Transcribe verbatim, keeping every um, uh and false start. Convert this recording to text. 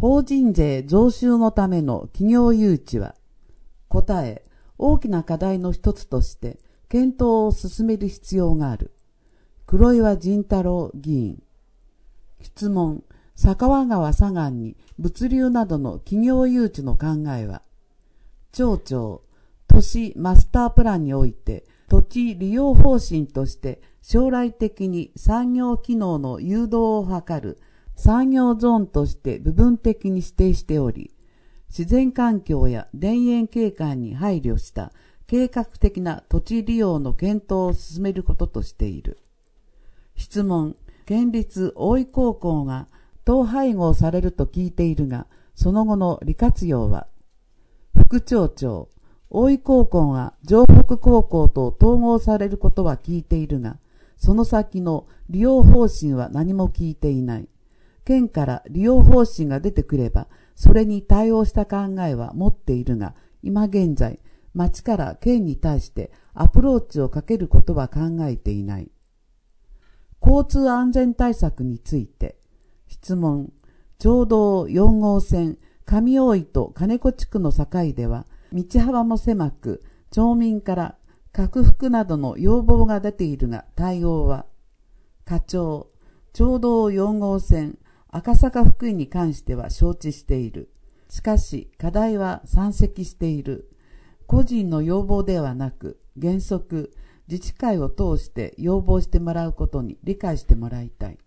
法人税増収のための企業誘致は、答え、大きな課題の一つとして検討を進める必要がある。黒岩仁太郎議員。質問、酒匂川左岸に物流などの企業誘致の考えは、町長、都市マスタープランにおいて土地利用方針として将来的に産業機能の誘導を図る産業ゾーンとして部分的に指定しており、自然環境や田園景観に配慮した計画的な土地利用の検討を進めることとしている。質問、県立大井高校が統廃合されると聞いているが、その後の利活用は、副町長、大井高校が城北高校と統合されることは聞いているが、その先の利用方針は何も聞いていない。県から利用方針が出てくれば、それに対応した考えは持っているが、今現在、町から県に対してアプローチをかけることは考えていない。交通安全対策について、質問、町道よん号線、上大井と金子地区の境では、道幅も狭く、町民から拡幅などの要望が出ているが、対応は、課長、町道よん号線、赤坂福井に関しては承知している。しかし、課題は山積している。個人の要望ではなく、原則、自治会を通して要望してもらうことに理解してもらいたい。